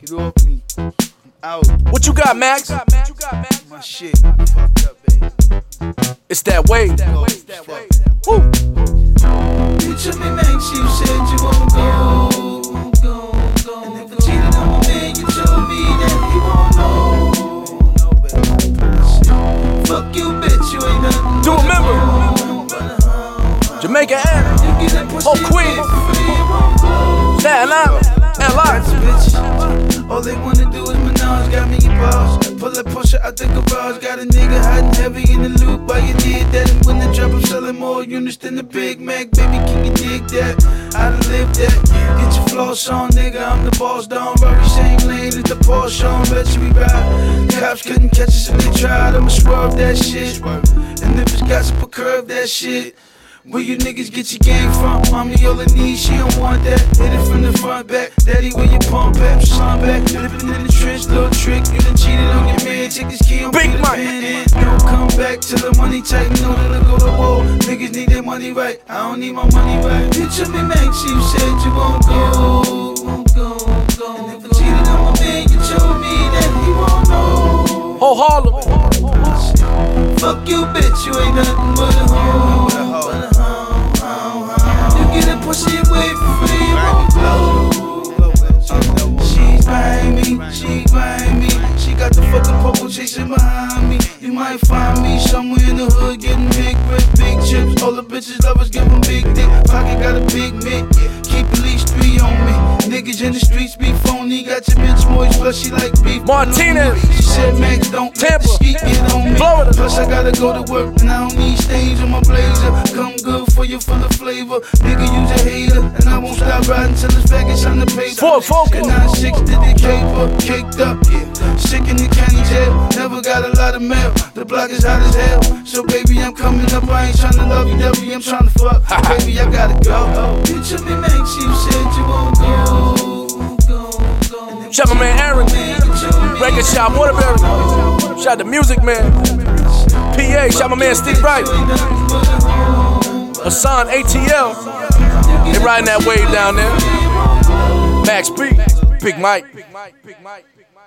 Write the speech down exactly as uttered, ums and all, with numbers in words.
Get off me. I'm out. What you got, Max? My shit fucked up, baby. It's that wave. Go, fuck. Woo. You told me, Max, you said you won't go, go, go. And if I cheated on my man, you told me that he won't know. Fuck you, bitch, you ain't nothing. Do remember, Jamaica Air, oh Queen, Staten Island, and live. All they wanna do is menage, got me your balls. Pull that Porsche out the garage, got a nigga hiding heavy in the loop. Why you did that? And when the drop, I'm selling more units than the Big Mac. Baby, can you dig that? I done lived that. Get your floss on, nigga, I'm the boss down. Rory, same lane as the Porsche on, bet you we ride. Cops couldn't catch us if they tried, I'ma swerve that shit. And if it's gossip, I'll curve that shit. Where you niggas get your game from? Mommy all I need, she don't want that. Hit it from the front back. Daddy, where you pump at? Son back. Flipping in the trench, little trick. You done cheated on your man. Take this key on Big Mike. Don't come back till the money tight. Know that I go to war. Niggas need their money right. I don't need my money right. You told me, Max, you said you won't go, won't go, go. And if I cheated on my man, you told me that he won't know. Oh Harlem. Fuck you, bitch, you ain't nothing but a hoe. Pussy away for free, won't blow. She behind me, she behind me. She got the fucking purple chasing behind me. You might find me somewhere in the hood getting big with big chips. All the bitches lovers give them big dick. Pocket got a big mitt. Keep at least three on me. Niggas in the streets be phony. Got your bitch moist, plus she like beef. Martinez. She said, Max, don't let the ski get on me. Florida. Plus I gotta go to work and I don't need stains on my blazer. Come good for you, full of flavor. Nigga, use a hater. And I won't stop riding till it's Vegas on the paper. Ford Focus. nine six did the caper, caked up, yeah. Sick in the county jail, never got a lot of mail. The block is hot as hell, so baby I'm coming up. I ain't tryna love you, W, I'm tryna fuck. Baby, I gotta go. You told me, Max, you said you won't go, go, go. Shout my man Aaron, Record Shop, Waterbury. Shout the Music Man, P A. Shout my man Steve Wright, Hassan A T L. They riding that wave down there. Max B, Big Mike.